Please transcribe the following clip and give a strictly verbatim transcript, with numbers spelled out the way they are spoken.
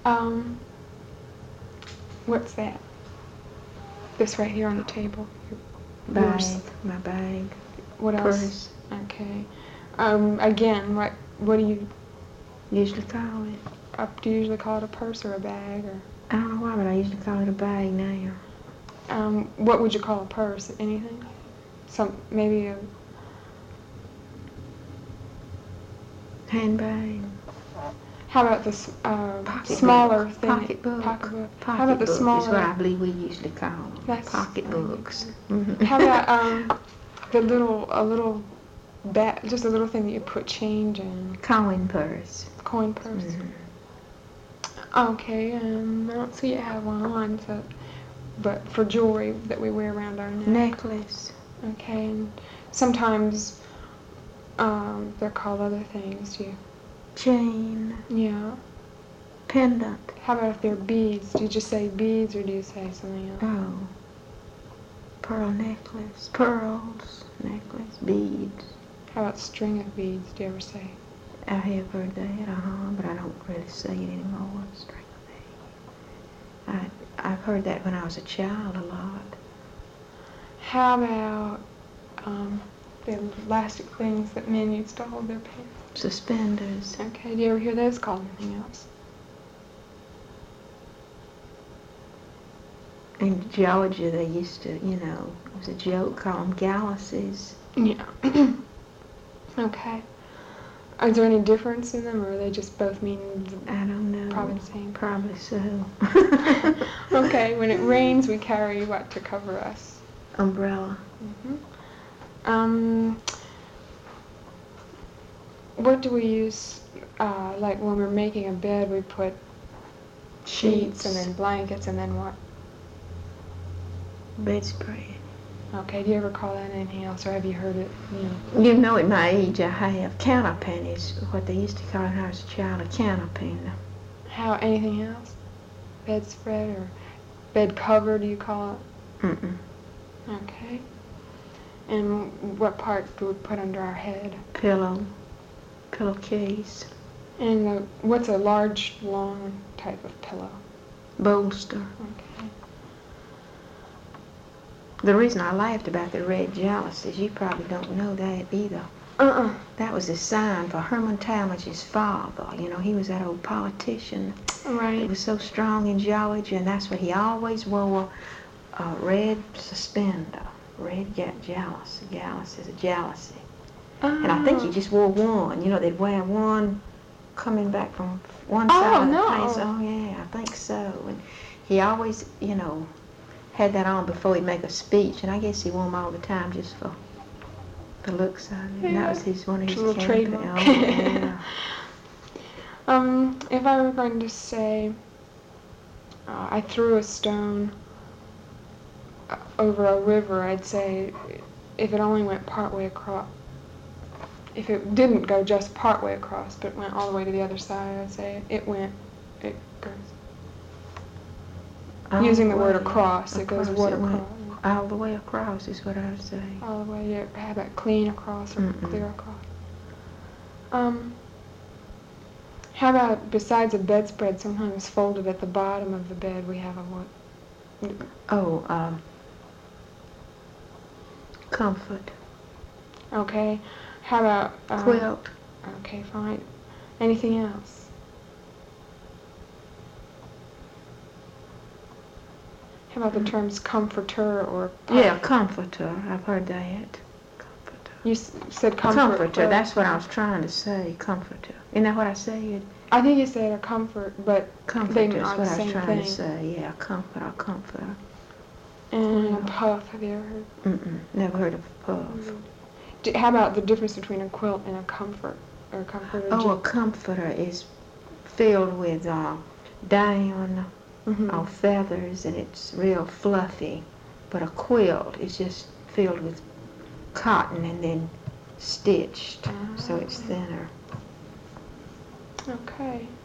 Um, what's that? This right here on the table. Bag, Yours. my bag. What else? Purse. Okay. Um, again, what what do you Usually call it. uh, do you usually call it a purse or a bag or? I don't know why, but I usually call it a bag now. Um, what would you call a purse? Anything? Some maybe a Handbag. How about the s- uh, Pocketbook. smaller thing? Pocketbook. Pocketbook. How about the Pocketbook smaller? is what I believe we usually call them. That's Pocketbooks. How about um, the little a little bag, just a little thing that you put change in? Coin purse. Coin purse. Mm-hmm. Okay. Um, I don't see you have one on, so, but for jewelry that we wear around our neck. Necklace. Okay. And sometimes um, they're called other things too. Chain. Yeah. Pendant. How about if they're beads? Do you just say beads or do you say something else? Oh. Pearl necklace. Pearls. Necklace. Beads. How about string of beads? Do you ever say? I have heard that, uh-huh, but I don't really say it anymore. String of beads. I, I've heard that when I was a child a lot. How about um, the elastic things that men used to hold their pants? Suspenders. Okay, do you ever hear those called anything else? In Georgia, they used to, you know, it was a joke, call them galluses. Yeah. Okay. Is there any difference in them, or are they just both mean I don't know. probably the same? Probably so. Okay, when it rains, we carry what to cover us? Umbrella. Mm-hmm. Um, what do we use, uh, like when we're making a bed, we put sheets and then blankets and then what? Bedspread. Okay, do you ever call that anything else, or have you heard it, you know? You know, at my age, I have counterpane is what they used to call it when I was a child, a counterpane. How, anything else? Bedspread or bed cover, do you call it? Mm-mm. Okay. And what part do we put under our head? Pillow. Pillowcase. And the, what's a large, long type of pillow? Bolster. Okay. The reason I laughed about the red jalousies, you probably don't know that either. Uh-uh. That was a sign for Herman Talmadge's father. You know, he was that old politician. Right. He was so strong in Georgia, and that's what he always wore, a red suspender. Red jealous. Jealous is a jealousy. Oh. And I think he just wore one. You know, they'd wear one coming back from one Oh, side of the no. face. Oh, yeah, I think so. And he always, you know, had that on before he'd make a speech, and I guess he wore them all the time just for the looks of it. Yeah. And that was his one of his Little campaign. trademark. Oh, yeah. Um, if I were going to say, uh, I threw a stone uh, over a river, I'd say if it only went partway across, if it didn't go just partway across, but went all the way to the other side, I'd say it went, it goes. All Using the the word way across, it goes across, what it went across? All the way across is what I would say. All the way, yeah, how about clean across or Mm-mm. clear across? Um, how about besides a bedspread, sometimes folded at the bottom of the bed, we have a what? Oh, um, comfort. Okay. How about uh, Quilt. Okay, fine. Anything else? How about the terms comforter or? Yeah, comforter. I've heard that. Comforter. You s- said comfort. Comforter. but- That's what I was trying to say. Comforter. Isn't that what I said? I think you said a comfort, but Comforter they is are what the I was same trying thing. to say. Yeah, comforter, comforter. And a Quilt. puff. Have you ever heard? Mm-mm. Never heard of puff. D- How about the difference between a quilt and a comfort or a comforter? Oh, a comforter is filled with uh, down mm-hmm. or feathers, and it's real fluffy. But a quilt is just filled with cotton and then stitched, Ah. so it's thinner. Okay.